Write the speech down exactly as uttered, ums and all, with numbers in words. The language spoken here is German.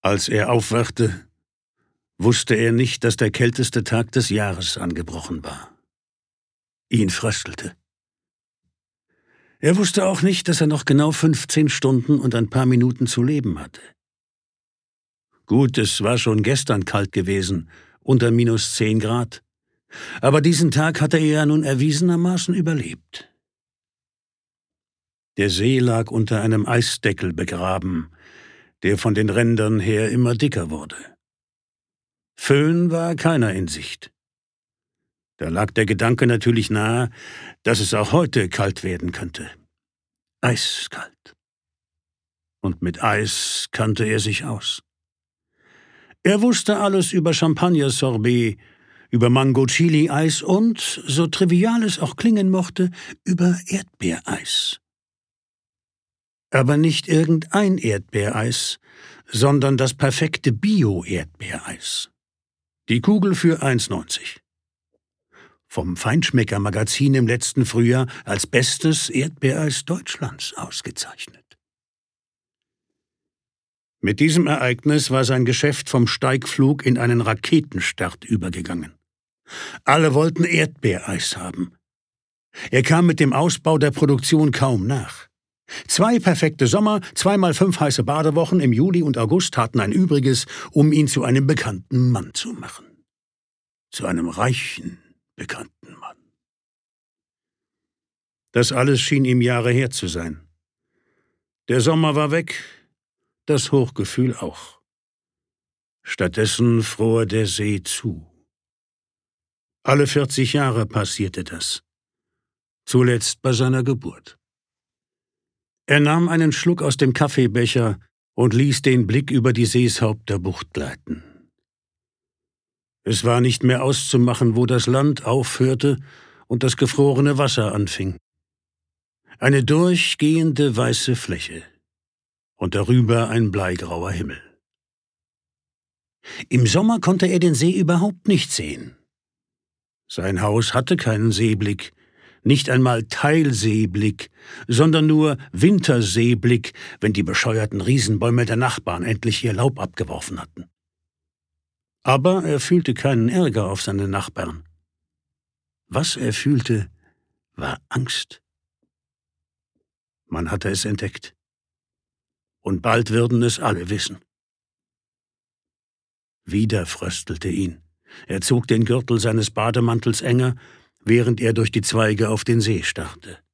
Als er aufwachte, wusste er nicht, dass der kälteste Tag des Jahres angebrochen war. Ihn fröstelte. Er wusste auch nicht, dass er noch genau fünfzehn Stunden und ein paar Minuten zu leben hatte. Gut, es war schon gestern kalt gewesen, unter minus zehn Grad. Aber diesen Tag hatte er ja nun erwiesenermaßen überlebt. Der See lag unter einem Eisdeckel begraben, der von den Rändern her immer dicker wurde. Föhn war keiner in Sicht. Da lag der Gedanke natürlich nahe, dass es auch heute kalt werden könnte. Eiskalt. Und mit Eis kannte er sich aus. Er wusste alles über Champagner-Sorbet, über Mango-Chili-Eis und, so trivial es auch klingen mochte, über Erdbeereis. Aber nicht irgendein Erdbeereis, sondern das perfekte Bio-Erdbeereis. Die Kugel für eins neunzig. Vom Feinschmecker-Magazin im letzten Frühjahr als bestes Erdbeereis Deutschlands ausgezeichnet. Mit diesem Ereignis war sein Geschäft vom Steigflug in einen Raketenstart übergegangen. Alle wollten Erdbeereis haben. Er kam mit dem Ausbau der Produktion kaum nach. Zwei perfekte Sommer, zweimal fünf heiße Badewochen im Juli und August taten ein Übriges, um ihn zu einem bekannten Mann zu machen. Zu einem reichen, bekannten Mann. Das alles schien ihm Jahre her zu sein. Der Sommer war weg, das Hochgefühl auch. Stattdessen fror der See zu. Alle vierzig Jahre passierte das. Zuletzt bei seiner Geburt. Er nahm einen Schluck aus dem Kaffeebecher und ließ den Blick über die Seeshaupt-der-Bucht gleiten. Es war nicht mehr auszumachen, wo das Land aufhörte und das gefrorene Wasser anfing. Eine durchgehende weiße Fläche und darüber ein bleigrauer Himmel. Im Sommer konnte er den See überhaupt nicht sehen. Sein Haus hatte keinen Seeblick, nicht einmal Teilseeblick, sondern nur Winterseeblick, wenn die bescheuerten Riesenbäume der Nachbarn endlich ihr Laub abgeworfen hatten. Aber er fühlte keinen Ärger auf seine Nachbarn. Was er fühlte, war Angst. Man hatte es entdeckt. Und bald würden es alle wissen. Wieder fröstelte ihn. Er zog den Gürtel seines Bademantels enger, während er durch die Zweige auf den See starrte.